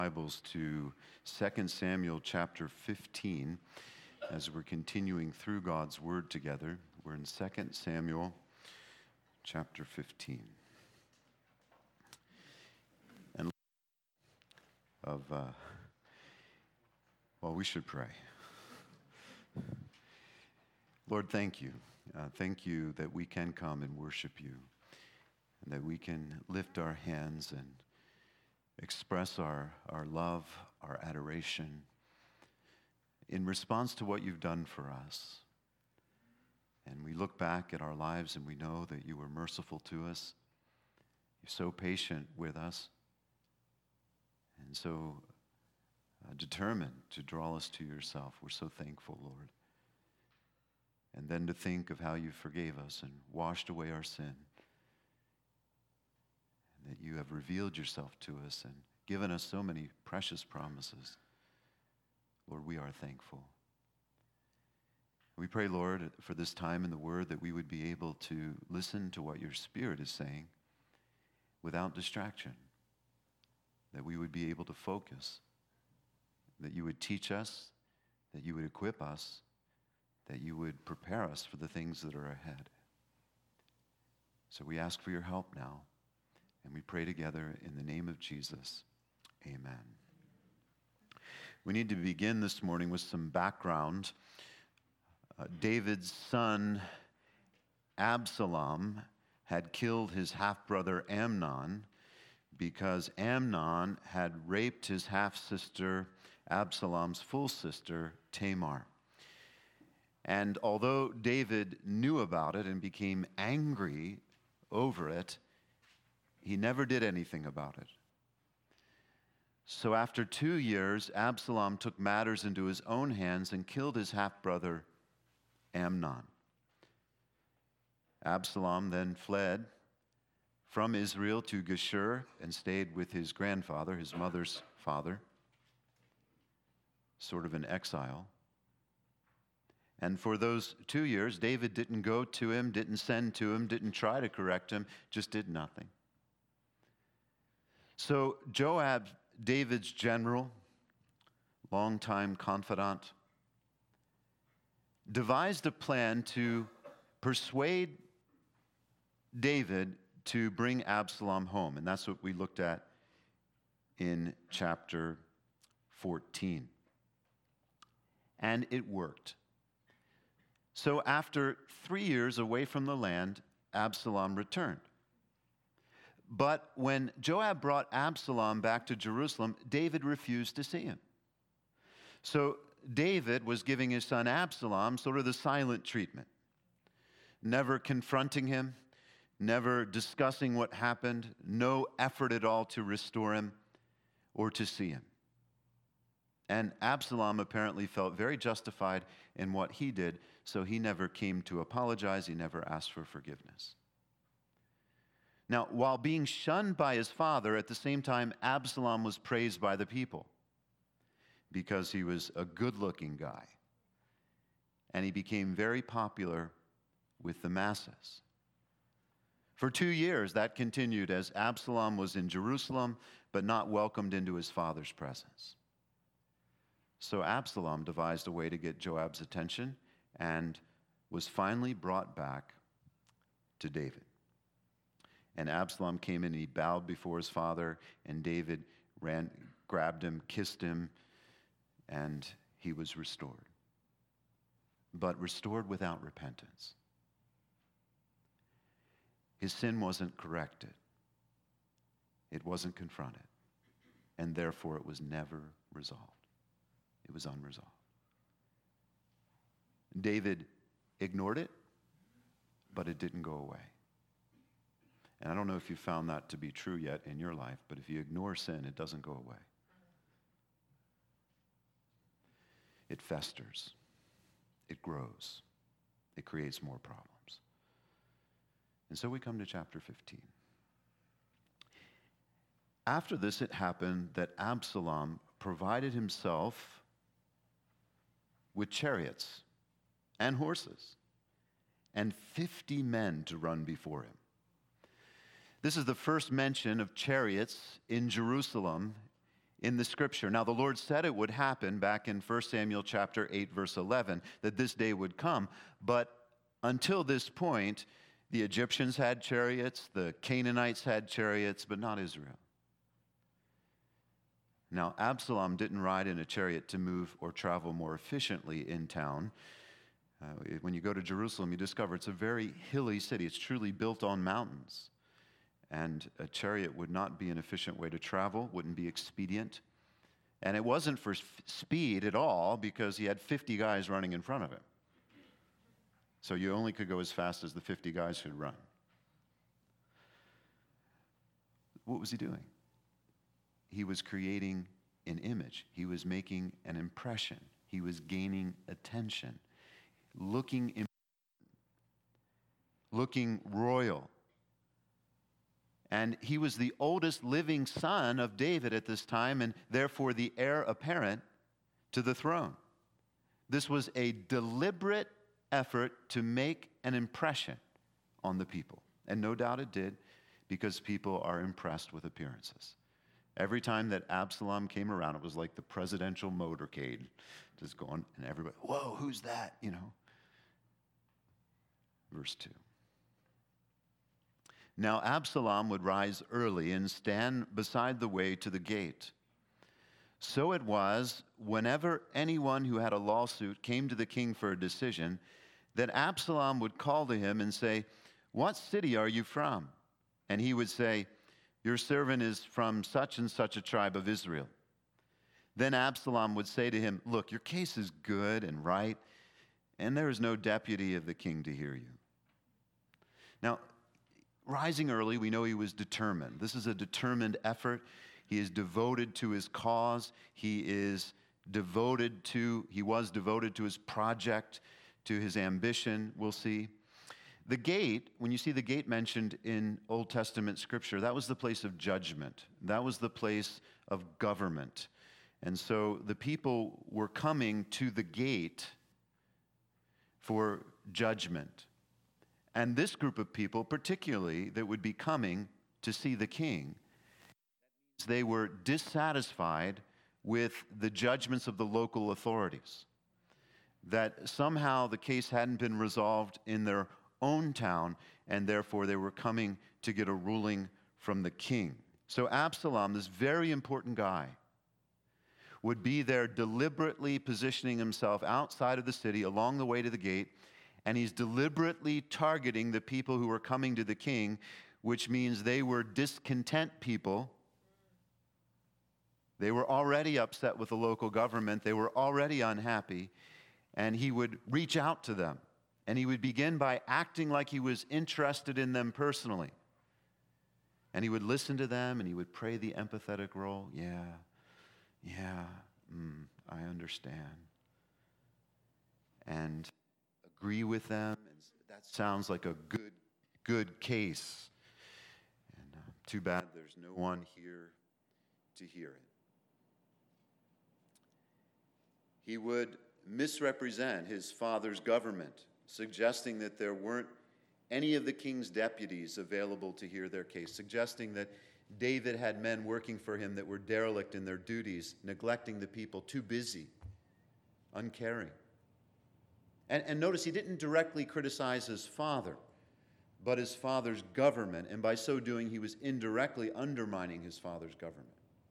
Bibles to 2 Samuel chapter 15 as we're continuing through God's Word together. We're in 2 Samuel chapter 15. And we should pray. Lord, thank you. Thank you that we can come and worship you, and that we can lift our hands and express our love, our adoration in response to what you've done for us. And we look back at our lives and we know that you were merciful to us. You're so patient with us and so determined to draw us to yourself. We're so thankful, Lord. And then to think of how you forgave us and washed away our sin, and that you have revealed yourself to us and given us so many precious promises. Lord, we are thankful. We pray, Lord, for this time in the Word that we would be able to listen to what your Spirit is saying without distraction, that we would be able to focus, that you would teach us, that you would equip us, that you would prepare us for the things that are ahead. So we ask for your help now, and we pray together in the name of Jesus. Amen. We need to begin this morning with some background. David's son Absalom had killed his half-brother Amnon because Amnon had raped his half-sister, Absalom's full sister, Tamar. And although David knew about it and became angry over it, he never did anything about it. So after 2 years, Absalom took matters into his own hands and killed his half-brother Amnon. Absalom then fled from Israel to Geshur and stayed with his grandfather, his mother's father, sort of in exile. And for those 2 years, David didn't go to him, didn't send to him, didn't try to correct him, just did nothing. So Joab, David's general, longtime confidant, devised a plan to persuade David to bring Absalom home. And that's what we looked at in chapter 14. And it worked. So after 3 years away from the land, Absalom returned. But when Joab brought Absalom back to Jerusalem, David refused to see him. So David was giving his son Absalom sort of the silent treatment, never confronting him, never discussing what happened, no effort at all to restore him or to see him. And Absalom apparently felt very justified in what he did, so he never came to apologize, he never asked for forgiveness. Now, while being shunned by his father, at the same time, Absalom was praised by the people because he was a good-looking guy. And he became very popular with the masses. For 2 years, that continued as Absalom was in Jerusalem, but not welcomed into his father's presence. So Absalom devised a way to get Joab's attention and was finally brought back to David. And Absalom came in and he bowed before his father, and David grabbed him, kissed him, and he was restored. But restored without repentance. His sin wasn't corrected. It wasn't confronted. And therefore it was never resolved. It was unresolved. David ignored it, but it didn't go away. And I don't know if you found that to be true yet in your life, but if you ignore sin, it doesn't go away. It festers. It grows. It creates more problems. And so we come to chapter 15. After this, it happened that Absalom provided himself with chariots and horses and 50 men to run before him. This is the first mention of chariots in Jerusalem in the scripture. Now, the Lord said it would happen back in 1 Samuel chapter 8, verse 11, that this day would come. But until this point, the Egyptians had chariots, the Canaanites had chariots, but not Israel. Now, Absalom didn't ride in a chariot to move or travel more efficiently in town. When you go to Jerusalem, you discover it's a very hilly city. It's truly built on mountains. And a chariot would not be an efficient way to travel, wouldn't be expedient. And it wasn't for speed at all, because he had 50 guys running in front of him. So you only could go as fast as the 50 guys could run. What was he doing? He was creating an image. He was making an impression. He was gaining attention, looking royal. And he was the oldest living son of David at this time, and therefore the heir apparent to the throne. This was a deliberate effort to make an impression on the people. And no doubt it did, because people are impressed with appearances. Every time that Absalom came around, it was like the presidential motorcade, just going, and everybody, whoa, who's that? You know. Verse 2. Now Absalom would rise early and stand beside the way to the gate. So it was, whenever anyone who had a lawsuit came to the king for a decision, that Absalom would call to him and say, "What city are you from?" And he would say, "Your servant is from such and such a tribe of Israel." Then Absalom would say to him, "Look, your case is good and right, and there is no deputy of the king to hear you." Now, rising early, we know he was determined. This is a determined effort. He is devoted to his cause. He was devoted to his project, to his ambition, we'll see. The gate, when you see the gate mentioned in Old Testament scripture, that was the place of judgment. That was the place of government. And so the people were coming to the gate for judgment. And this group of people, particularly, that would be coming to see the king, they were dissatisfied with the judgments of the local authorities. That somehow the case hadn't been resolved in their own town, and therefore they were coming to get a ruling from the king. So Absalom, this very important guy, would be there deliberately positioning himself outside of the city along the way to the gate, and he's deliberately targeting the people who were coming to the king, which means they were discontent people. They were already upset with the local government. They were already unhappy, and he would reach out to them. And he would begin by acting like he was interested in them personally. And he would listen to them, and he would play the empathetic role. I understand. And agree with them. And that sounds like a good case. And too bad there's no one here to hear it. He would misrepresent his father's government, suggesting that there weren't any of the king's deputies available to hear their case, suggesting that David had men working for him that were derelict in their duties, neglecting the people, too busy, uncaring. And notice he didn't directly criticize his father, but his father's government, and by so doing he was indirectly undermining his father's government,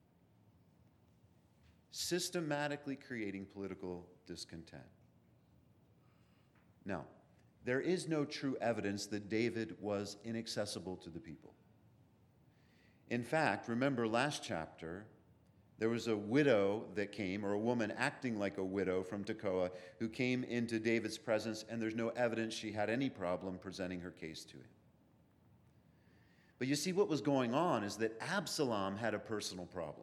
systematically creating political discontent. Now, there is no true evidence that David was inaccessible to the people. In fact, remember last chapter, there was a widow that came, or a woman acting like a widow from Tekoa, who came into David's presence, and there's no evidence she had any problem presenting her case to him. But you see, what was going on is that Absalom had a personal problem.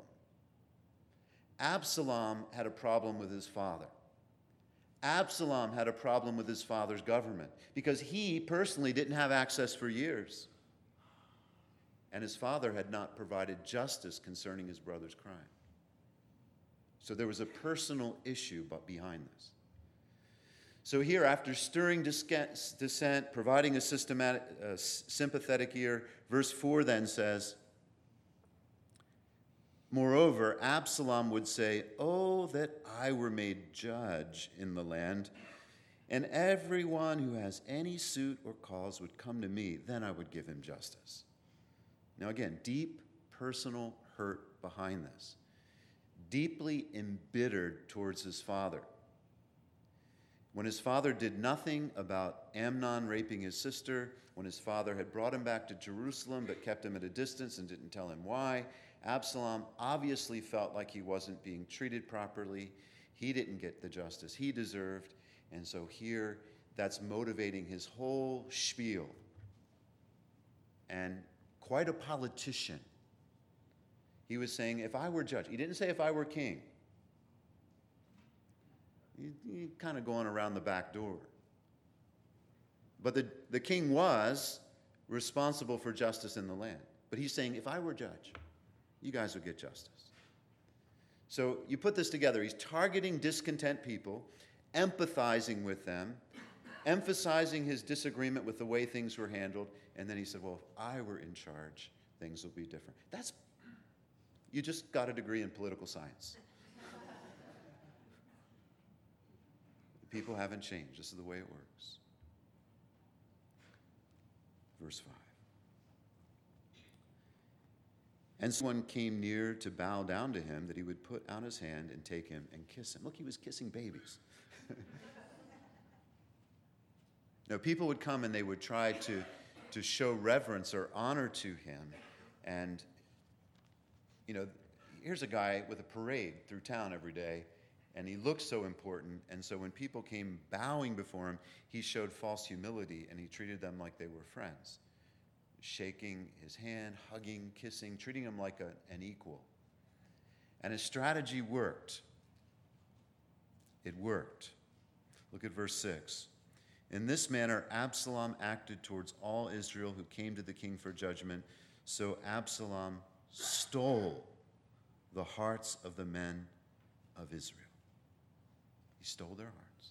Absalom had a problem with his father. Absalom had a problem with his father's government because he personally didn't have access for years. And his father had not provided justice concerning his brother's crime. So there was a personal issue behind this. So here, after stirring dissent, providing a sympathetic ear, verse 4 then says, Moreover, Absalom would say, "Oh, that I were made judge in the land, and everyone who has any suit or cause would come to me, then I would give him justice." Now again, deep personal hurt behind this. Deeply embittered towards his father. When his father did nothing about Amnon raping his sister, when his father had brought him back to Jerusalem but kept him at a distance and didn't tell him why, Absalom obviously felt like he wasn't being treated properly. He didn't get the justice he deserved. And so here, that's motivating his whole spiel. And quite a politician. He was saying, if I were judge. He didn't say if I were king. He kind of going around the back door. But the king was responsible for justice in the land. But he's saying, if I were judge, you guys would get justice. So you put this together. He's targeting discontent people, empathizing with them, emphasizing his disagreement with the way things were handled. And then he said, well, if I were in charge, things will be different. You just got a degree in political science. People haven't changed. This is the way it works. Verse 5. And someone came near to bow down to him, that he would put out his hand and take him and kiss him. Look, he was kissing babies. Now, people would come and they would try to show reverence or honor to him. And, here's a guy with a parade through town every day, and he looked so important. And so when people came bowing before him, he showed false humility, and he treated them like they were friends, shaking his hand, hugging, kissing, treating him like an equal. And his strategy worked. It worked. Look at verse 6. In this manner, Absalom acted towards all Israel who came to the king for judgment. So Absalom stole the hearts of the men of Israel. He stole their hearts.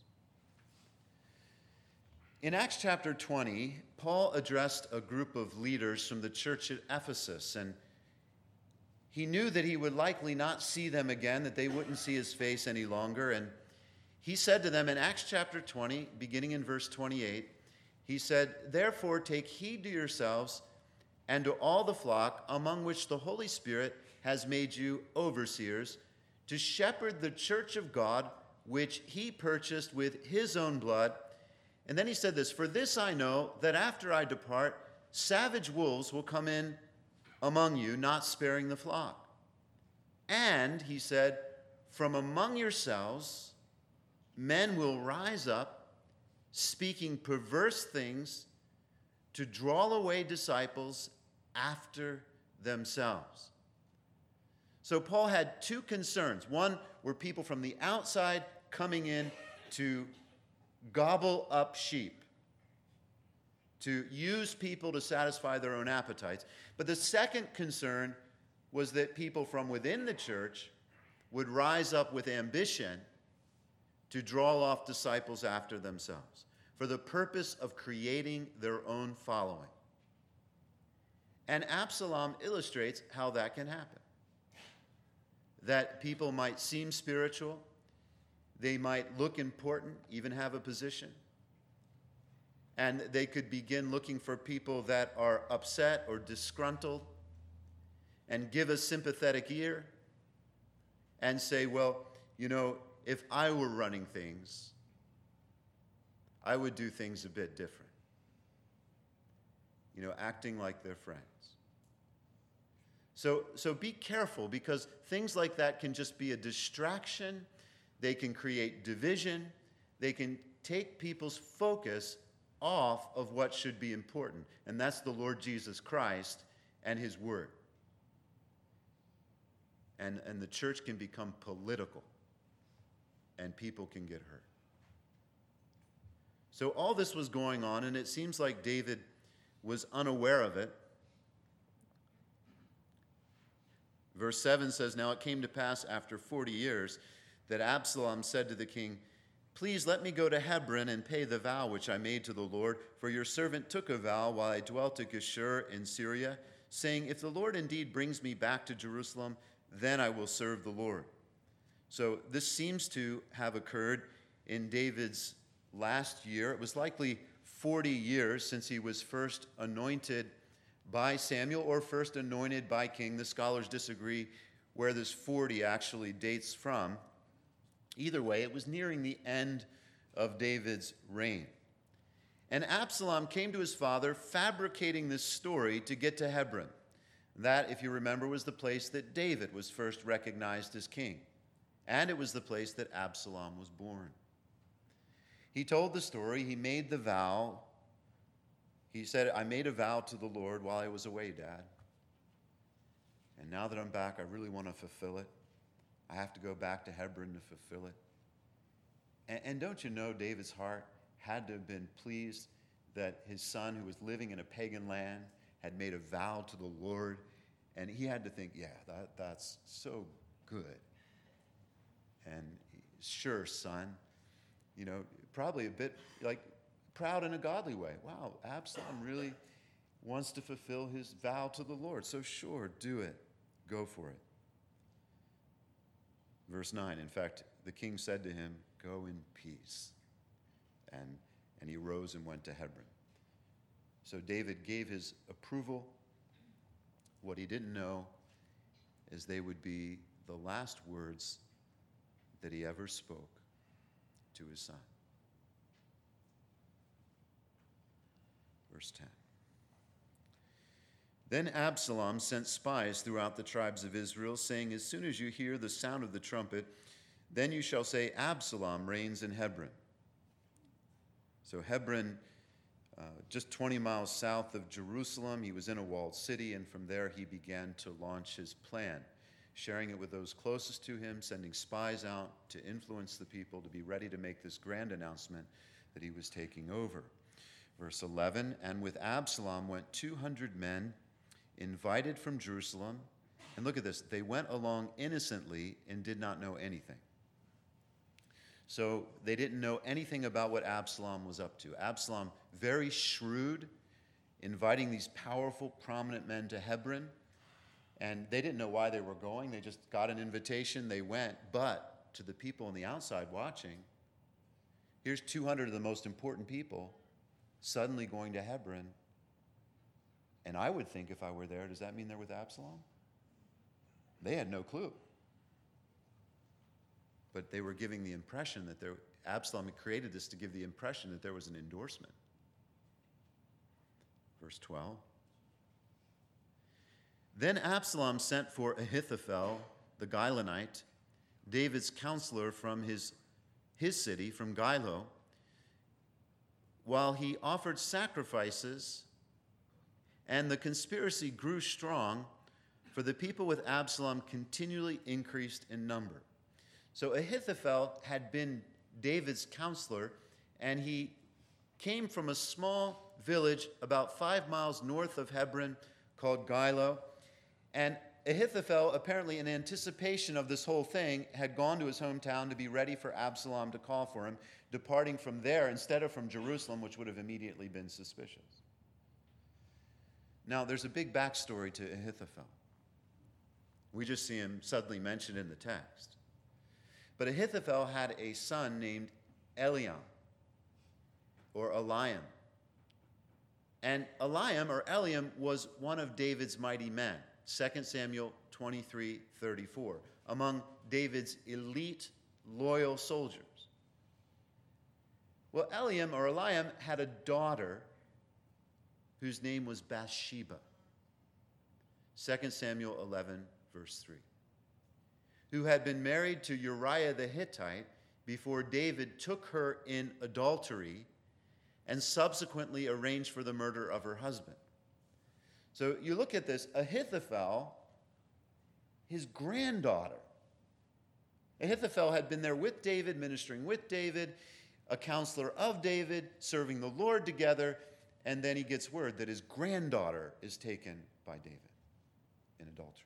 In Acts chapter 20, Paul addressed a group of leaders from the church at Ephesus, and he knew that he would likely not see them again, that they wouldn't see his face any longer. And he said to them in Acts chapter 20, beginning in verse 28, he said, "Therefore take heed to yourselves and to all the flock among which the Holy Spirit has made you overseers, to shepherd the church of God, which he purchased with his own blood." And then he said this, "For this I know, that after I depart, savage wolves will come in among you, not sparing the flock. And," he said, "from among yourselves men will rise up, speaking perverse things, to draw away disciples after themselves." So Paul had two concerns. One were people from the outside coming in to gobble up sheep, to use people to satisfy their own appetites. But the second concern was that people from within the church would rise up with ambition to draw off disciples after themselves, for the purpose of creating their own following. And Absalom illustrates how that can happen. That people might seem spiritual, they might look important, even have a position, and they could begin looking for people that are upset or disgruntled and give a sympathetic ear and say, well, if I were running things, I would do things a bit different. Acting like they're friends. So be careful, because things like that can just be a distraction. They can create division. They can take people's focus off of what should be important, and that's the Lord Jesus Christ and his word. And the church can become political, and people can get hurt. So all this was going on, and it seems like David was unaware of it. Verse 7 says, "Now it came to pass after 40 years that Absalom said to the king, 'Please let me go to Hebron and pay the vow which I made to the Lord, for your servant took a vow while I dwelt at Geshur in Syria, saying, if the Lord indeed brings me back to Jerusalem, then I will serve the Lord. So this seems to have occurred in David's last year. It was likely 40 years since he was first anointed by Samuel or first anointed by king. The scholars disagree where this 40 actually dates from. Either way, it was nearing the end of David's reign. And Absalom came to his father fabricating this story to get to Hebron. That, if you remember, was the place that David was first recognized as king. And it was the place that Absalom was born. He told the story. He made the vow. He said, I made a vow to the Lord while I was away, Dad. And now that I'm back, I really want to fulfill it. I have to go back to Hebron to fulfill it. And don't you know David's heart had to have been pleased that his son, who was living in a pagan land, had made a vow to the Lord. And he had to think, yeah, that's so good. And sure, son, probably a bit like proud in a godly way. Wow, Absalom really wants to fulfill his vow to the Lord. So sure, do it. Go for it. Verse 9, in fact, the king said to him, go in peace. And he rose and went to Hebron. So David gave his approval. What he didn't know is they would be the last words that he ever spoke to his son. Verse 10. Then Absalom sent spies throughout the tribes of Israel, saying, as soon as you hear the sound of the trumpet, then you shall say, Absalom reigns in Hebron. So Hebron, just 20 miles south of Jerusalem, he was in a walled city, and from there he began to launch his plan, sharing it with those closest to him, sending spies out to influence the people to be ready to make this grand announcement that he was taking over. Verse 11, and with Absalom went 200 men, invited from Jerusalem. And look at this, they went along innocently and did not know anything. So they didn't know anything about what Absalom was up to. Absalom, very shrewd, inviting these powerful, prominent men to Hebron. And they didn't know why they were going. They just got an invitation, they went. But to the people on the outside watching, here's 200 of the most important people suddenly going to Hebron. And I would think if I were there, does that mean they're with Absalom? They had no clue. But they were giving the impression that Absalom had created this to give the impression that there was an endorsement. Verse 12. Then Absalom sent for Ahithophel, the Gilonite, David's counselor from his city, from Gilo, while he offered sacrifices, and the conspiracy grew strong, for the people with Absalom continually increased in number. So Ahithophel had been David's counselor, and he came from a small village about 5 miles north of Hebron called Gilo. And Ahithophel, apparently in anticipation of this whole thing, had gone to his hometown to be ready for Absalom to call for him, departing from there instead of from Jerusalem, which would have immediately been suspicious. Now, there's a big backstory to Ahithophel. We just see him suddenly mentioned in the text. But Ahithophel had a son named Eliam, or Eliam. And Eliam was one of David's mighty men, 2 Samuel 23:34, among David's elite, loyal soldiers. Well, Eliam had a daughter whose name was Bathsheba, 2 Samuel 11, verse 3. Who had been married to Uriah the Hittite before David took her in adultery and subsequently arranged for the murder of her husband. So you look at this, Ahithophel, his granddaughter. Ahithophel had been there with David, ministering with David, a counselor of David, serving the Lord together, and then he gets word that his granddaughter is taken by David in adultery.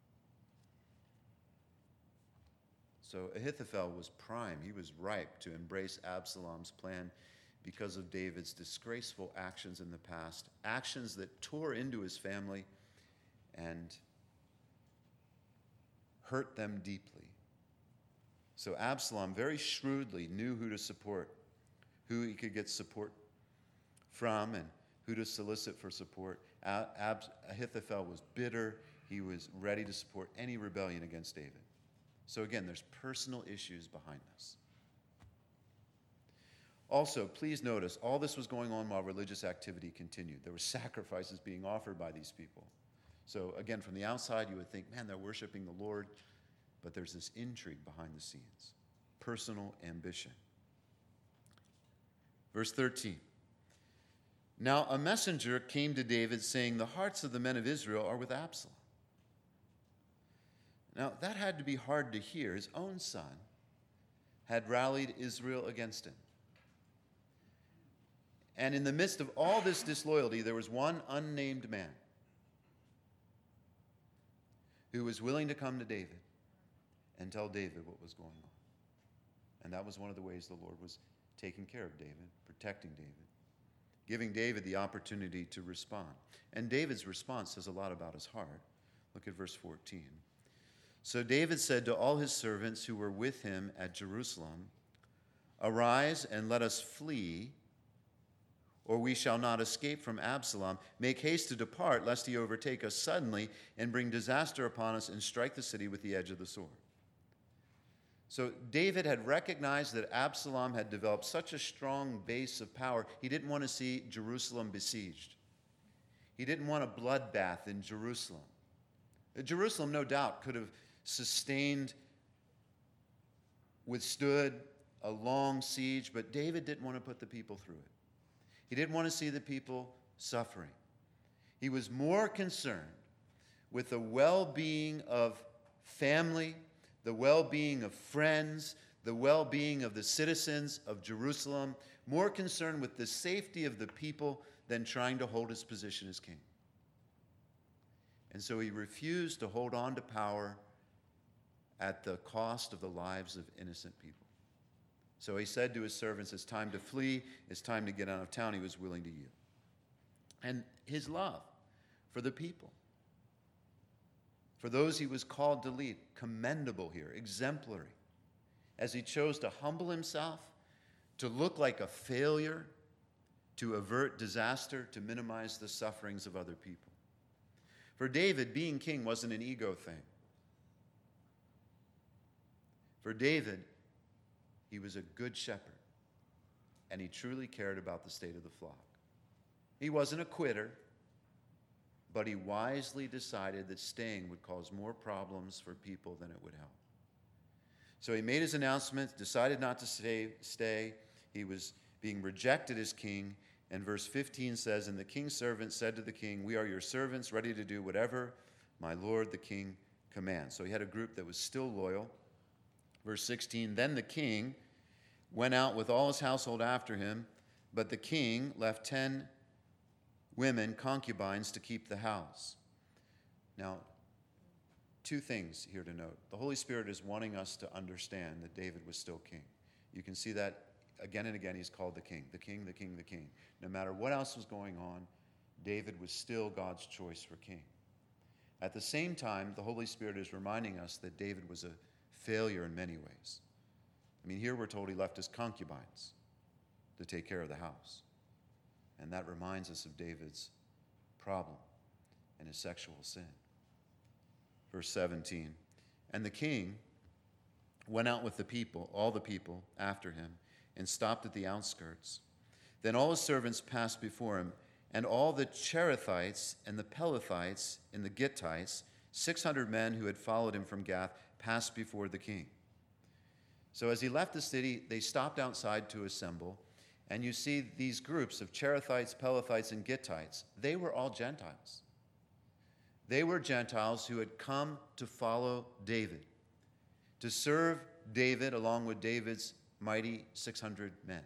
So Ahithophel was prime. He was ripe to embrace Absalom's plan because of David's disgraceful actions in the past, actions that tore into his family and hurt them deeply. So Absalom very shrewdly knew who to support, who he could get support from, and who to solicit for support. Ahithophel was bitter. He was ready to support any rebellion against David. So again, there's personal issues behind this. Also, please notice, all this was going on while religious activity continued. There were sacrifices being offered by these people. So again, from the outside, you would think, man, they're worshiping the Lord. But there's this intrigue behind the scenes, personal ambition. Verse 13. Now a messenger came to David saying, the hearts of the men of Israel are with Absalom. Now that had to be hard to hear. His own son had rallied Israel against him. And in the midst of all this disloyalty, there was one unnamed man who was willing to come to David and tell David what was going on. And that was one of the ways the Lord was taking care of David, protecting David, giving David the opportunity to respond. And David's response says a lot about his heart. Look at verse 14. So David said to all his servants who were with him at Jerusalem, arise and let us flee, or we shall not escape from Absalom. Make haste to depart, lest he overtake us suddenly and bring disaster upon us and strike the city with the edge of the sword. So David had recognized that Absalom had developed such a strong base of power, he didn't want to see Jerusalem besieged. He didn't want a bloodbath in Jerusalem. Jerusalem, no doubt, could have withstood a long siege, but David didn't want to put the people through it. He didn't want to see the people suffering. He was more concerned with the well-being of family, the well-being of friends, the well-being of the citizens of Jerusalem, more concerned with the safety of the people than trying to hold his position as king. And so he refused to hold on to power at the cost of the lives of innocent people. So he said to his servants, it's time to flee, it's time to get out of town. He was willing to yield. And his love for the people, for those he was called to lead, commendable here, exemplary, as he chose to humble himself, to look like a failure, to avert disaster, to minimize the sufferings of other people. For David, being king wasn't an ego thing. For David, he was a good shepherd, and he truly cared about the state of the flock. He wasn't a quitter, but he wisely decided that staying would cause more problems for people than it would help. So he made his announcement, decided not to stay. He was being rejected as king, and verse 15 says, and the king's servant said to the king, we are your servants, ready to do whatever my lord the king commands. So he had a group that was still loyal. Verse 16, then the king went out with all his household after him, but the king left 10 women, concubines, to keep the house. Now, two things here to note. The Holy Spirit is wanting us to understand that David was still king. You can see that again and again he's called the king, the king, the king, the king. No matter what else was going on, David was still God's choice for king. At the same time, the Holy Spirit is reminding us that David was a failure in many ways. I mean, here we're told he left his concubines to take care of the house. And that reminds us of David's problem and his sexual sin. Verse 17, and the king went out with the people, all the people after him, and stopped at the outskirts. Then all his servants passed before him, and all the Cherethites and the Pelethites and the Gittites, 600 men who had followed him from Gath, passed before the king. So as he left the city, they stopped outside to assemble, and you see these groups of Cherethites, Pelethites, and Gittites. They were all Gentiles. They were Gentiles who had come to follow David, to serve David along with David's mighty 600 men.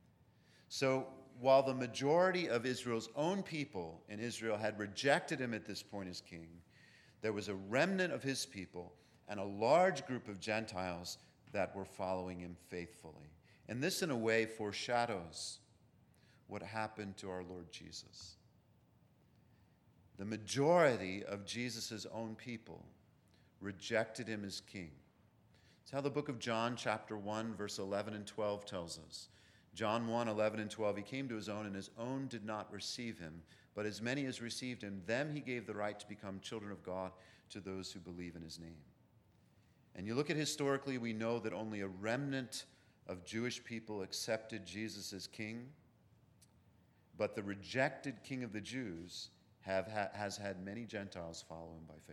So while the majority of Israel's own people in Israel had rejected him at this point as king, there was a remnant of his people and a large group of Gentiles that were following him faithfully. And this, in a way, foreshadows what happened to our Lord Jesus. The majority of Jesus' own people rejected him as king. It's how the book of John, chapter 1, verse 11 and 12 tells us. John 1, 11 and 12, he came to his own, and his own did not receive him. But as many as received him, them he gave the right to become children of God, to those who believe in his name. And you look at historically, we know that only a remnant of Jewish people accepted Jesus as king. But the rejected king of the Jews has had many Gentiles follow him by faith.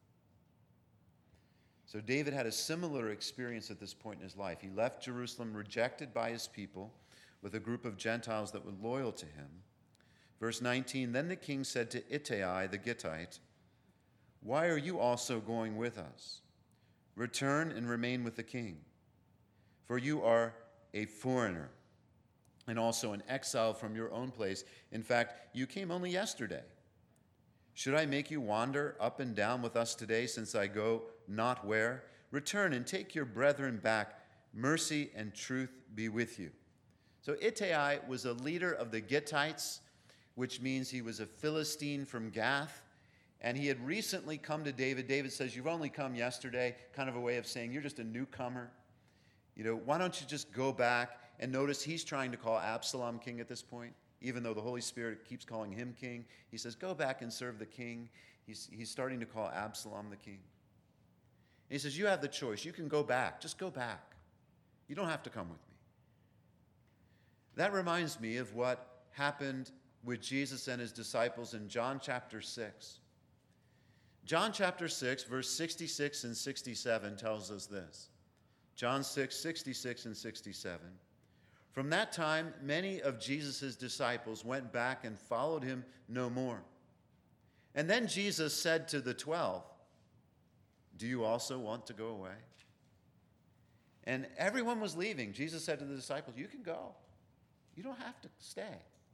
So David had a similar experience at this point in his life. He left Jerusalem rejected by his people with a group of Gentiles that were loyal to him. Verse 19, then the king said to Ittai the Gittite, why are you also going with us? Return and remain with the king, for you are a foreigner and also an exile from your own place. In fact, you came only yesterday. Should I make you wander up and down with us today, since I go not where? Return and take your brethren back. Mercy and truth be with you. So Ittai was a leader of the Gittites, which means he was a Philistine from Gath. And he had recently come to David. David says, you've only come yesterday, kind of a way of saying you're just a newcomer. Why don't you just go back? And notice he's trying to call Absalom king at this point, even though the Holy Spirit keeps calling him king. He says, go back and serve the king. He's starting to call Absalom the king. And he says, you have the choice. You can go back. Just go back. You don't have to come with me. That reminds me of what happened with Jesus and his disciples in John chapter 6. John chapter 6, verse 66 and 67 tells us this. John 6, 66 and 67. From that time, many of Jesus' disciples went back and followed him no more. And then Jesus said to the 12, do you also want to go away? And everyone was leaving. Jesus said to the disciples, you can go. You don't have to stay.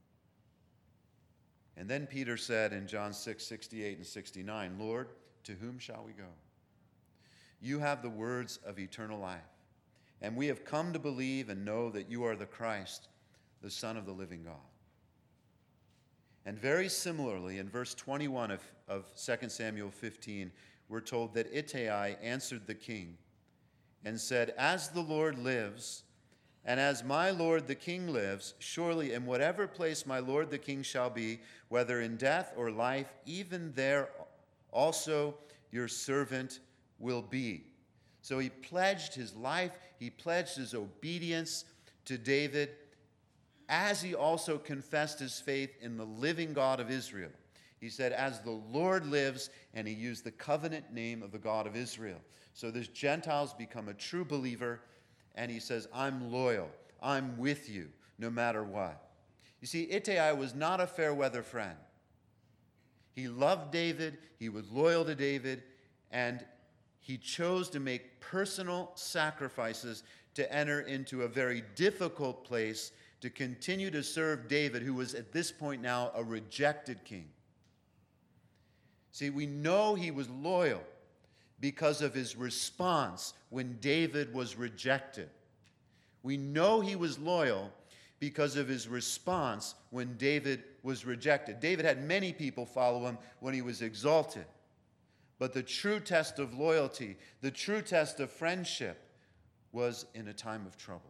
And then Peter said in John 6, 68 and 69, Lord, to whom shall we go? You have the words of eternal life, and we have come to believe and know that you are the Christ, the Son of the living God. And very similarly, in verse 21 of 2 Samuel 15, we're told that Ittai answered the king and said, as the Lord lives, and as my lord the king lives, surely in whatever place my lord the king shall be, whether in death or life, even there also your servant will be. So he pledged his life, he pledged his obedience to David, as he also confessed his faith in the living God of Israel. He said, as the Lord lives, and he used the covenant name of the God of Israel. So this Gentiles become a true believer, and he says, I'm loyal. I'm with you no matter what. You see, Ittai was not a fair weather friend. He loved David. He was loyal to David. And he chose to make personal sacrifices to enter into a very difficult place to continue to serve David, who was at this point now a rejected king. See, we know he was loyal because of his response when David was rejected. We know he was loyal because of his response when David was rejected. David had many people follow him when he was exalted. But the true test of loyalty, the true test of friendship, was in a time of trouble.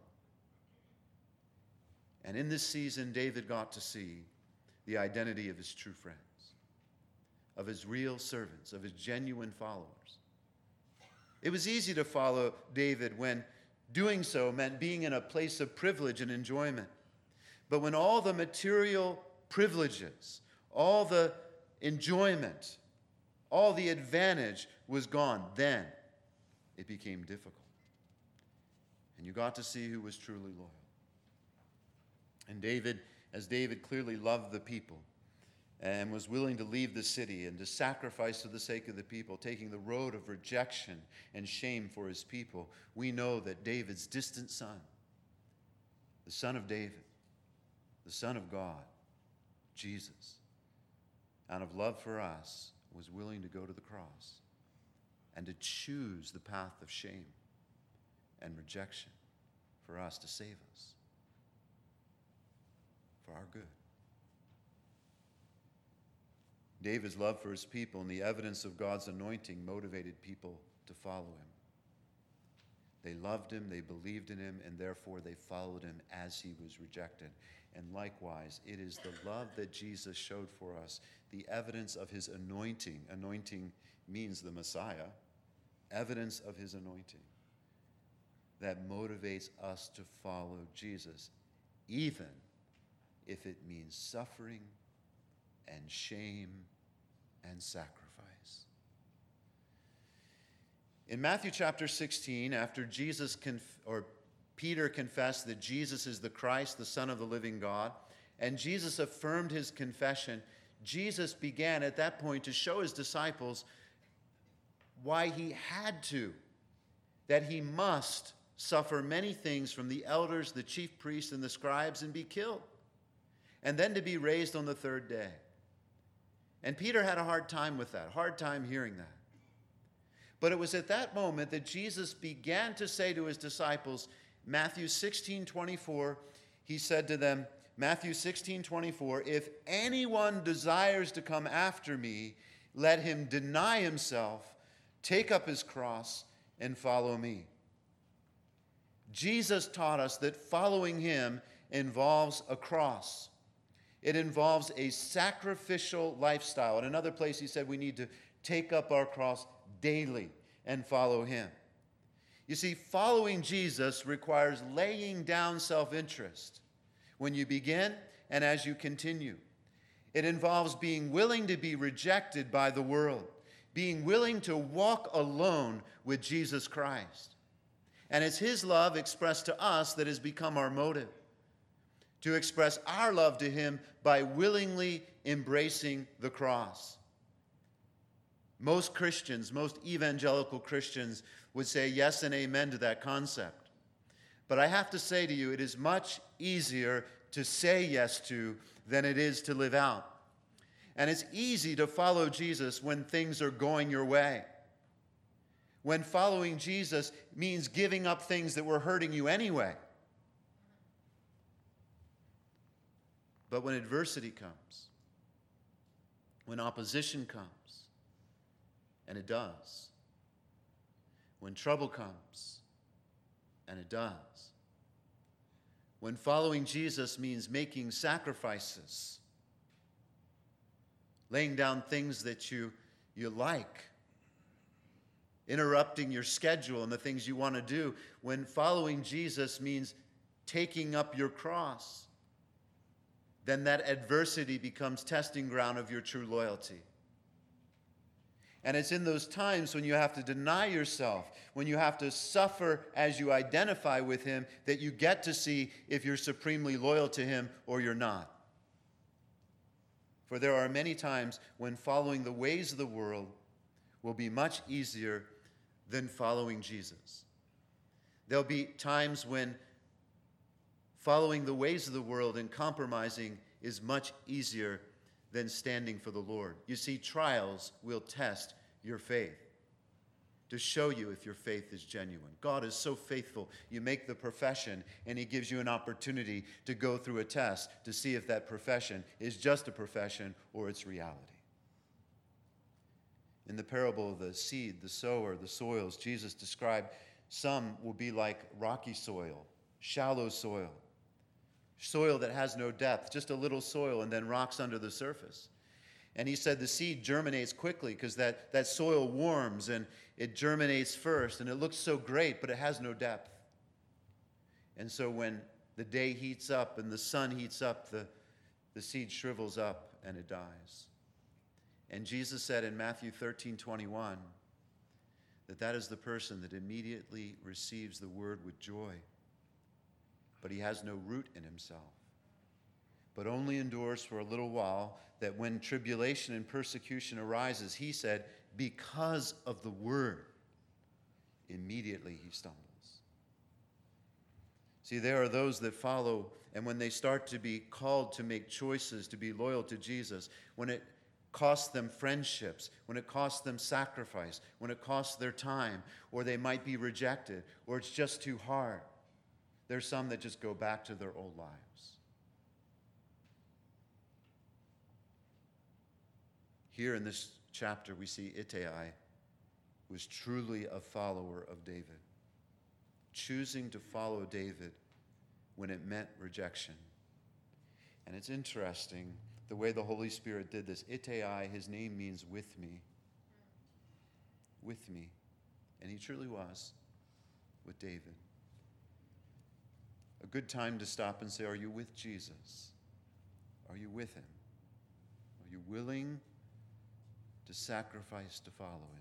And in this season, David got to see the identity of his true friends, of his real servants, of his genuine followers. It was easy to follow David when doing so meant being in a place of privilege and enjoyment. But when all the material privileges, all the enjoyment, all the advantage was gone, then it became difficult. And you got to see who was truly loyal. And David, as David clearly loved the people and was willing to leave the city and to sacrifice for the sake of the people, taking the road of rejection and shame for his people, we know that David's distant son, the son of David, the Son of God, Jesus, out of love for us, was willing to go to the cross and to choose the path of shame and rejection for us, to save us, for our good. David's love for his people and the evidence of God's anointing motivated people to follow him. They loved him, they believed in him, and therefore they followed him as he was rejected. And likewise, it is the love that Jesus showed for us, the evidence of his anointing. Anointing means the Messiah. Evidence of his anointing that motivates us to follow Jesus, even if it means suffering and shame and sacrifice. In Matthew chapter 16, after Peter confessed that Jesus is the Christ, the Son of the living God, and Jesus affirmed his confession, Jesus began at that point to show his disciples why he had to, that he must suffer many things from the elders, the chief priests, and the scribes, and be killed, and then to be raised on the third day. And Peter had a hard time with that, hard time hearing that. But it was at that moment that Jesus began to say to his disciples, Matthew 16:24, he said to them, Matthew 16:24, if anyone desires to come after me, let him deny himself, take up his cross, and follow me. Jesus taught us that following him involves a cross. It involves a sacrificial lifestyle. In another place, he said we need to take up our cross daily and follow him. You see, following Jesus requires laying down self-interest when you begin and as you continue. It involves being willing to be rejected by the world, being willing to walk alone with Jesus Christ. And it's his love expressed to us that has become our motive, to express our love to him by willingly embracing the cross. Most Christians, most evangelical Christians would say yes and amen to that concept. But I have to say to you, it is much easier to say yes to than it is to live out. And it's easy to follow Jesus when things are going your way. When following Jesus means giving up things that were hurting you anyway. But when adversity comes, when opposition comes, and it does, when trouble comes, and it does, when following Jesus means making sacrifices, laying down things that you like, interrupting your schedule and the things you want to do, when following Jesus means taking up your cross, then that adversity becomes testing ground of your true loyalty. And it's in those times when you have to deny yourself, when you have to suffer as you identify with him, that you get to see if you're supremely loyal to him or you're not. For there are many times when following the ways of the world will be much easier than following Jesus. There'll be times when following the ways of the world and compromising is much easier than standing for the Lord. You see, trials will test your faith to show you if your faith is genuine. God is so faithful. You make the profession, and he gives you an opportunity to go through a test to see if that profession is just a profession or it's reality. In the parable of the seed, the sower, the soils, Jesus described some will be like rocky soil, shallow soil that has no depth, just a little soil and then rocks under the surface. And he said the seed germinates quickly because that soil warms and it germinates first, and it looks so great, but it has no depth. And so when the day heats up and the sun heats up, the seed shrivels up and it dies. And Jesus said in Matthew 13:21 that is the person that immediately receives the word with joy, but he has no root in himself, but only endures for a little while, that when tribulation and persecution arises, he said, because of the word, immediately he stumbles. See, there are those that follow, and when they start to be called to make choices, to be loyal to Jesus, when it costs them friendships, when it costs them sacrifice, when it costs their time, or they might be rejected, or it's just too hard, there's some that just go back to their old lives. Here in this chapter, we see Ittai was truly a follower of David, choosing to follow David when it meant rejection. And it's interesting the way the Holy Spirit did this. Ittai, his name means with me. With me. And he truly was with David. A good time to stop and say, are you with Jesus? Are you with him? Are you willing to sacrifice to follow him?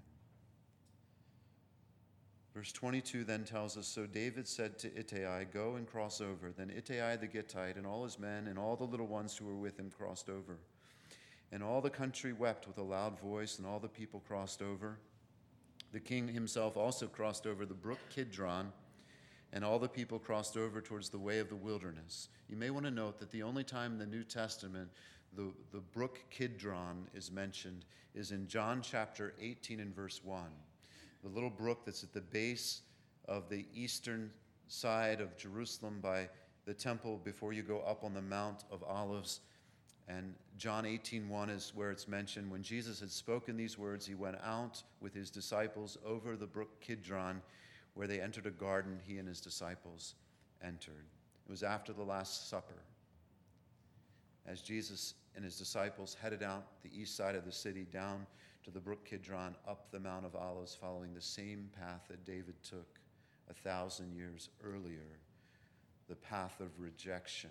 Verse 22 then tells us, so David said to Ittai, go and cross over. Then Ittai the Gittite and all his men and all the little ones who were with him crossed over. And all the country wept with a loud voice, and all the people crossed over. The king himself also crossed over the brook Kidron, and all the people crossed over towards the way of the wilderness. You may want to note that the only time in the New Testament the brook Kidron is mentioned is in John chapter 18 and verse 1. The little brook that's at the base of the eastern side of Jerusalem by the temple before you go up on the Mount of Olives. And John 18:1 is where it's mentioned. When Jesus had spoken these words, he went out with his disciples over the brook Kidron, where they entered a garden he and his disciples entered. It was after the Last Supper. As Jesus and his disciples headed out the east side of the city down to the brook Kidron, up the Mount of Olives, following the same path that David took 1,000 years earlier, the path of rejection.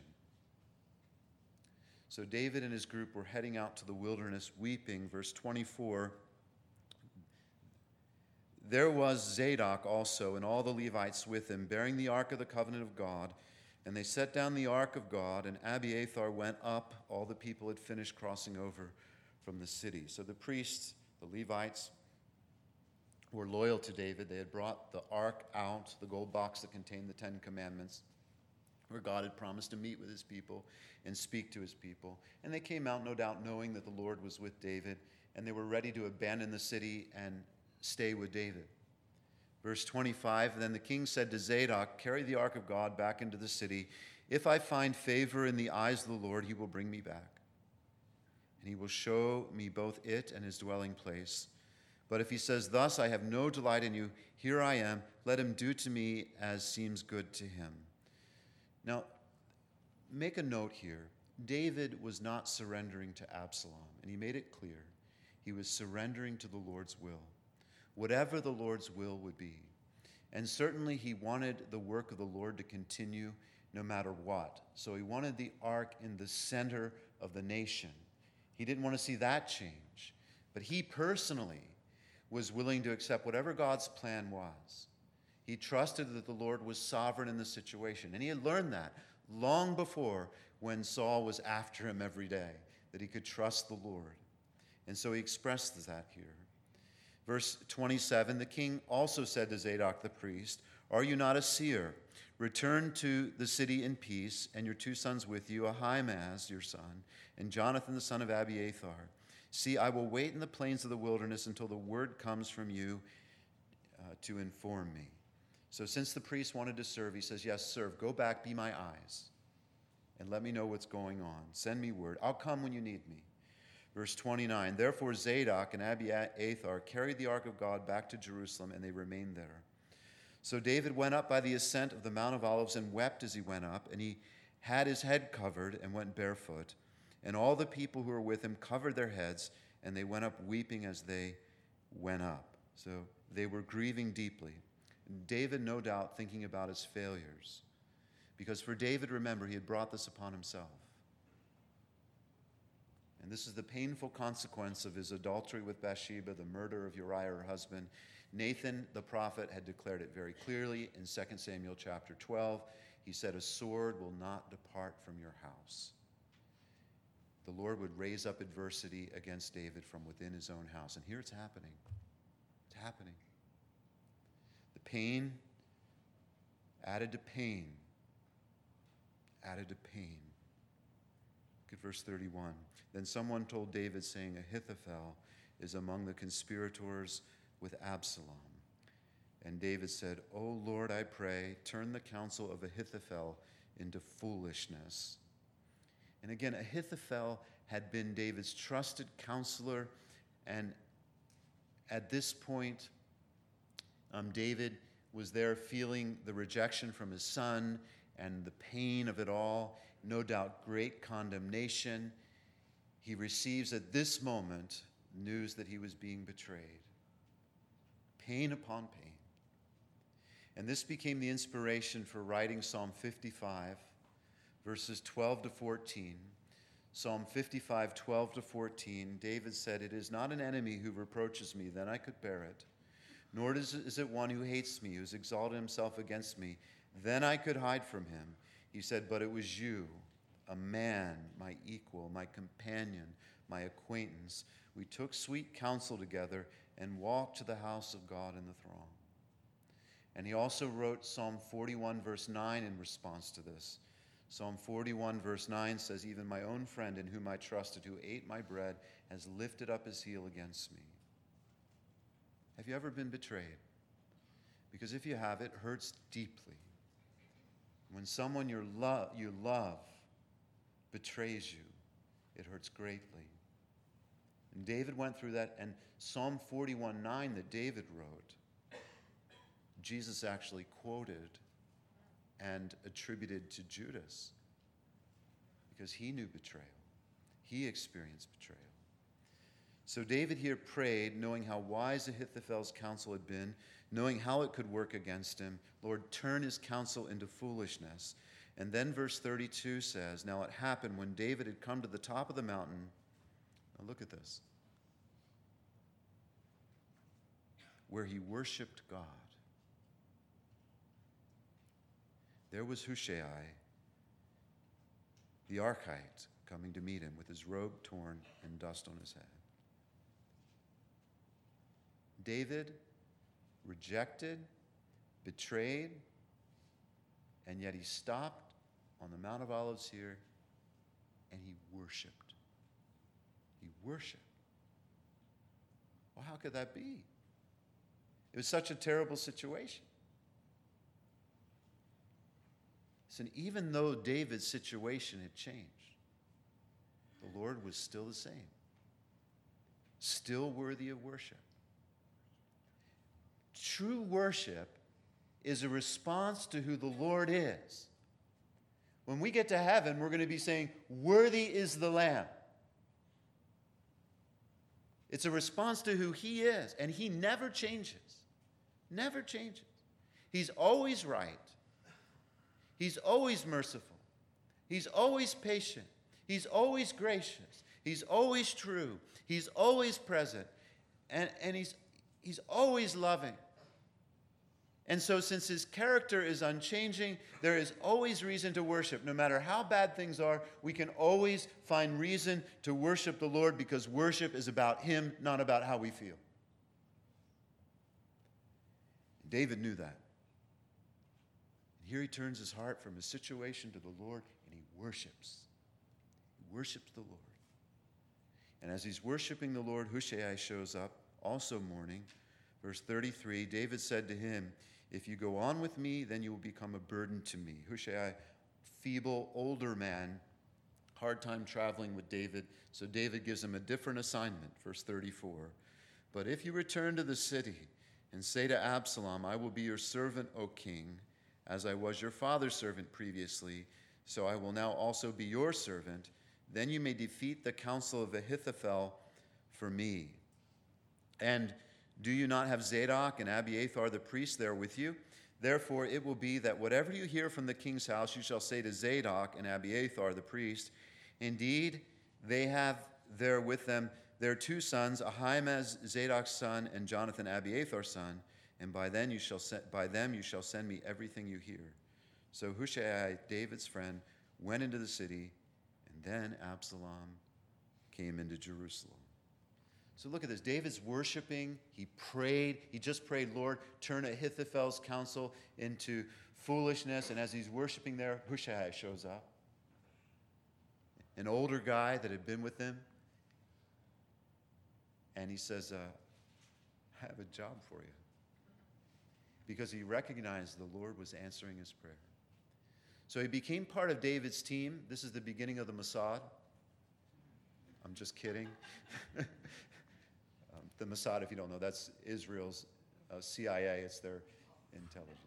So David and his group were heading out to the wilderness weeping. Verse 24, there was Zadok also and all the Levites with him, bearing the ark of the covenant of God. And they set down the ark of God, and Abiathar went up. All the people had finished crossing over from the city. So the priests, the Levites, were loyal to David. They had brought the ark out, the gold box that contained the Ten Commandments, where God had promised to meet with his people and speak to his people. And they came out, no doubt, knowing that the Lord was with David, and they were ready to abandon the city and stay with David. Verse 25, then the king said to Zadok, carry the ark of God back into the city. If I find favor in the eyes of the Lord, he will bring me back. And he will show me both it and his dwelling place. But if he says, thus I have no delight in you, here I am, let him do to me as seems good to him. Now, make a note here. David was not surrendering to Absalom, and he made it clear. He was surrendering to the Lord's will, whatever the Lord's will would be. And certainly he wanted the work of the Lord to continue no matter what. So he wanted the ark in the center of the nation. He didn't want to see that change. But he personally was willing to accept whatever God's plan was. He trusted that the Lord was sovereign in the situation. And he had learned that long before, when Saul was after him every day, that he could trust the Lord. And so he expressed that here. Verse 27, the king also said to Zadok the priest, are you not a seer? Return to the city in peace, and your two sons with you, Ahimaaz your son, and Jonathan the son of Abiathar. See, I will wait in the plains of the wilderness until the word comes from you to inform me. So since the priest wanted to serve, he says, yes, serve. Go back, be my eyes, and let me know what's going on. Send me word. I'll come when you need me. Verse 29, therefore Zadok and Abiathar carried the ark of God back to Jerusalem, and they remained there. So David went up by the ascent of the Mount of Olives and wept as he went up, and he had his head covered and went barefoot. And all the people who were with him covered their heads, and they went up weeping as they went up. So they were grieving deeply. David, no doubt, thinking about his failures. Because for David, remember, he had brought this upon himself. And this is the painful consequence of his adultery with Bathsheba, the murder of Uriah, her husband. Nathan, the prophet, had declared it very clearly in 2 Samuel chapter 12. He said, a sword will not depart from your house. The Lord would raise up adversity against David from within his own house. And here it's happening. It's happening. The pain added to pain, added to pain. Look at verse 31. Then someone told David, saying, Ahithophel is among the conspirators with Absalom. And David said, O Lord, I pray, turn the counsel of Ahithophel into foolishness. And again, Ahithophel had been David's trusted counselor And at this point, David was there feeling the rejection from his son and the pain of it all, no doubt great condemnation. He receives at this moment news that he was being betrayed. Pain upon pain. And this became the inspiration for writing Psalm 55, verses 12 to 14. Psalm 55, 12 to 14, David said, "It is not an enemy who reproaches me, then I could bear it. Nor is it one who hates me, who has exalted himself against me. Then I could hide from him." He said, "But it was you, a man, my equal, my companion, my acquaintance. We took sweet counsel together and walked to the house of God in the throng." And he also wrote Psalm 41, verse 9 in response to this. Psalm 41, verse 9 says, "Even my own friend in whom I trusted, who ate my bread, has lifted up his heel against me." Have you ever been betrayed? Because if you have, it hurts deeply. When someone you love betrays you, it hurts greatly. And David went through that, and Psalm 41:9 that David wrote, Jesus actually quoted and attributed to Judas because he knew betrayal. He experienced betrayal. So David here prayed, knowing how wise Ahithophel's counsel had been, knowing how it could work against him. Lord, turn his counsel into foolishness. And then verse 32 says, "Now it happened when David had come to the top of the mountain." Now look at this. "Where he worshiped God. There was Hushai, the Archite, coming to meet him with his robe torn and dust on his head." David rejected, betrayed, and yet he stopped on the Mount of Olives here and he worshiped. He worshiped. Well, how could that be? It was such a terrible situation. And even though David's situation had changed, the Lord was still the same, still worthy of worship. True worship is a response to who the Lord is. When we get to heaven, we're going to be saying, "Worthy is the Lamb." It's a response to who he is, and he never changes. Never changes. He's always right. He's always merciful. He's always patient. He's always gracious. He's always true. He's always present. And he's always loving. And so since his character is unchanging, there is always reason to worship. No matter how bad things are, we can always find reason to worship the Lord because worship is about him, not about how we feel. David knew that. Here he turns his heart from his situation to the Lord, and he worships. He worships the Lord. And as he's worshiping the Lord, Hushai shows up, also mourning. Verse 33, David said to him, "If you go on with me, then you will become a burden to me." Hushai, feeble, older man, hard time traveling with David. So David gives him a different assignment. Verse 34, "But if you return to the city and say to Absalom, 'I will be your servant, O king, as I was your father's servant previously, so I will now also be your servant, then you may defeat the counsel of Ahithophel for me. And do you not have Zadok and Abiathar the priests there with you? Therefore it will be that whatever you hear from the king's house, you shall say to Zadok and Abiathar the priest, indeed, they have there with them their two sons, Ahimaaz Zadok's son and Jonathan Abiathar's son, and by them you shall send me everything you hear.' So Hushai, David's friend, went into the city, and then Absalom came into Jerusalem." So look at this. David's worshiping. He prayed. He just prayed, "Lord, turn Ahithophel's counsel into foolishness." And as he's worshiping there, Hushai shows up. An older guy that had been with him. And he says, "I have a job for you." Because he recognized the Lord was answering his prayer. So he became part of David's team. This is the beginning of the Mossad. I'm just kidding. The Mossad, if you don't know, that's Israel's CIA. It's their intelligence.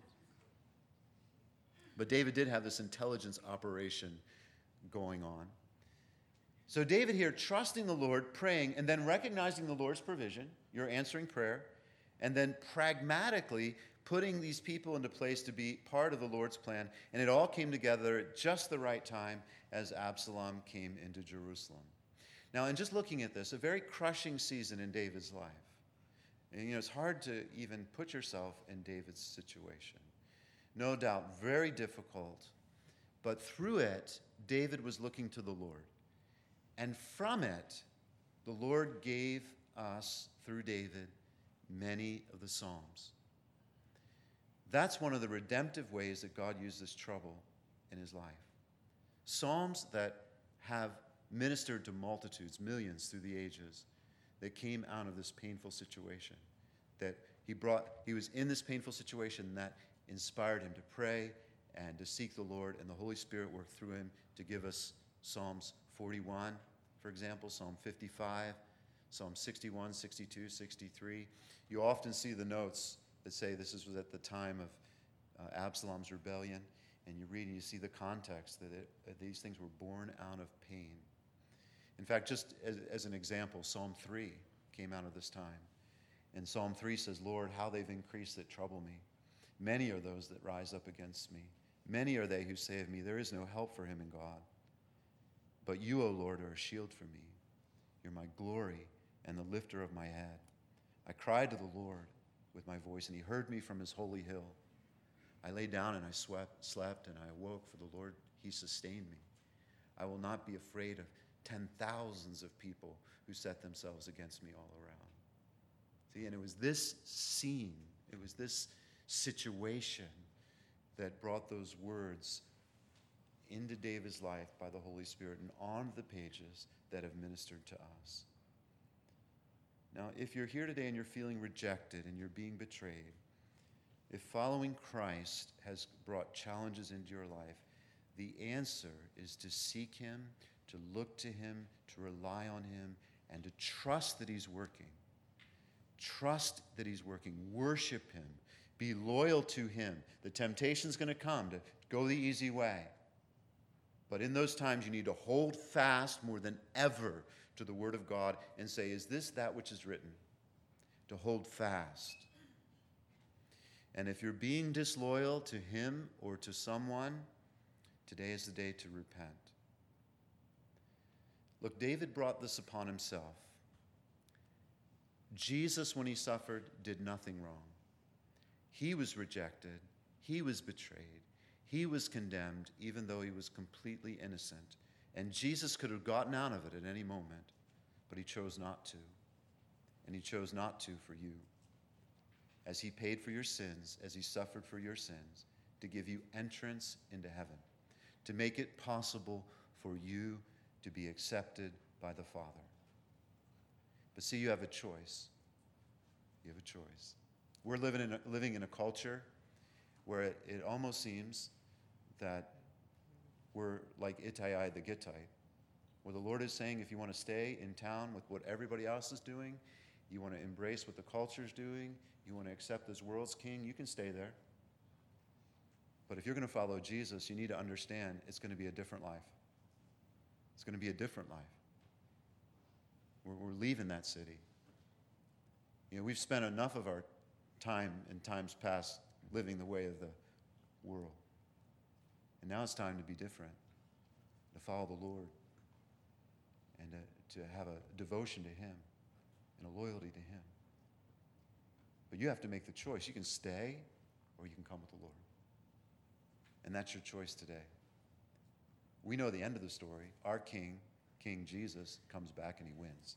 But David did have this intelligence operation going on. So David here, trusting the Lord, praying, and then recognizing the Lord's provision, you're answering prayer, and then pragmatically putting these people into place to be part of the Lord's plan. And it all came together at just the right time as Absalom came into Jerusalem. Now, in just looking at this, a very crushing season in David's life. And, it's hard to even put yourself in David's situation. No doubt, very difficult. But through it, David was looking to the Lord. And from it, the Lord gave us, through David, many of the Psalms. That's one of the redemptive ways that God uses trouble in his life. Psalms that have ministered to multitudes, millions through the ages, that came out of this painful situation. That he was in this painful situation that inspired him to pray and to seek the Lord, and the Holy Spirit worked through him to give us Psalms 41, for example, Psalm 55, Psalm 61, 62, 63. You often see the notes that say this was at the time of Absalom's rebellion, and you read and you see the context that these things were born out of pain. In fact, just as an example, Psalm 3 came out of this time. And Psalm 3 says, Lord, how they've increased that trouble me. Many are those that rise up against me. Many are they who say of me, there is no help for him in God. But you, O Lord, are a shield for me. You're my glory and the lifter of my head. I cried to the Lord with my voice, and he heard me from his holy hill. I lay down and I slept, and I awoke, for the Lord, he sustained me. I will not be afraid of 10,000s of people who set themselves against me all around. See, and it was this scene, it was this situation that brought those words into David's life by the Holy Spirit and on the pages that have ministered to us. Now, if you're here today and you're feeling rejected and you're being betrayed, if following Christ has brought challenges into your life, the answer is to seek him, to look to him, to rely on him, and to trust that he's working. Trust that he's working. Worship him. Be loyal to him. The temptation's going to come to go the easy way. But in those times, you need to hold fast more than ever to the Word of God and say, is this that which is written? To hold fast. And if you're being disloyal to him or to someone, today is the day to repent. Look, David brought this upon himself. Jesus, when he suffered, did nothing wrong. He was rejected. He was betrayed. He was condemned, even though he was completely innocent. And Jesus could have gotten out of it at any moment, but he chose not to. And he chose not to for you. As he paid for your sins, as he suffered for your sins, to give you entrance into heaven, to make it possible for you to be accepted by the Father. But see, you have a choice. You have a choice. We're living in a culture where it almost seems that we're like Ittai the Gittite, where the Lord is saying, if you want to stay in town with what everybody else is doing, you want to embrace what the culture's doing, you want to accept this world's king, you can stay there. But if you're going to follow Jesus, you need to understand it's going to be a different life. It's going to be a different life. We're leaving that city. We've spent enough of our time in times past living the way of the world. And now it's time to be different, to follow the Lord, and to have a devotion to him and a loyalty to him. But you have to make the choice. You can stay or you can come with the Lord. And that's your choice today. We know the end of the story. Our King, King Jesus, comes back and he wins.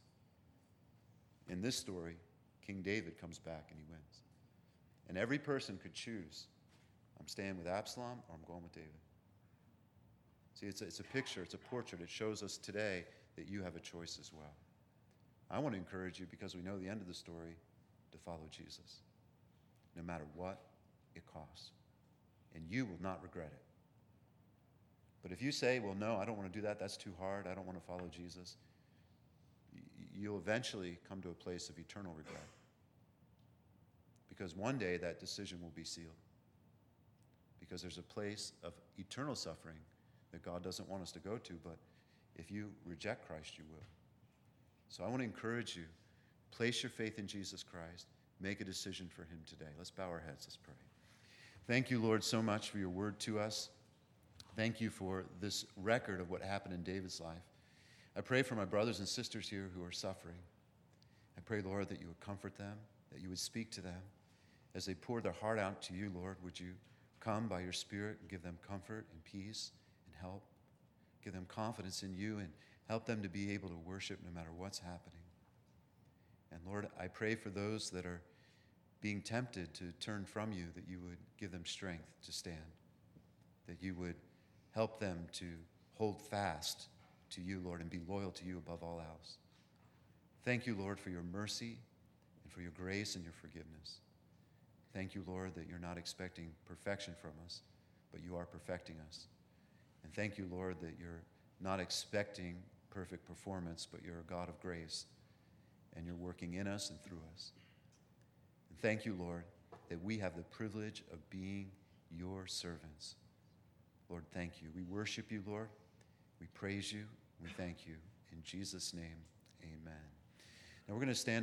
In this story, King David comes back and he wins. And every person could choose, I'm staying with Absalom or I'm going with David. See, it's a picture, it's a portrait. It shows us today that you have a choice as well. I want to encourage you, because we know the end of the story, to follow Jesus, no matter what it costs. And you will not regret it. But if you say, well, no, I don't want to do that, that's too hard, I don't want to follow Jesus, you'll eventually come to a place of eternal regret. Because one day that decision will be sealed. Because there's a place of eternal suffering that God doesn't want us to go to, but if you reject Christ, you will. So I want to encourage you, place your faith in Jesus Christ. Make a decision for him today. Let's bow our heads. Let's pray. Thank you, Lord, so much for your word to us. Thank you for this record of what happened in David's life. I pray for my brothers and sisters here who are suffering. I pray, Lord, that you would comfort them, that you would speak to them. As they pour their heart out to you, Lord, would you come by your Spirit and give them comfort and peace and help. Give them confidence in you and help them to be able to worship no matter what's happening. And Lord, I pray for those that are being tempted to turn from you, that you would give them strength to stand, that you would help them to hold fast to you, Lord, and be loyal to you above all else. Thank you, Lord, for your mercy and for your grace and your forgiveness. Thank you, Lord, that you're not expecting perfection from us, but you are perfecting us. And thank you, Lord, that you're not expecting perfect performance, but you're a God of grace, and you're working in us and through us. And thank you, Lord, that we have the privilege of being your servants. Lord, thank you. We worship you, Lord. We praise you. We thank you. In Jesus' name, amen. Now we're going to stand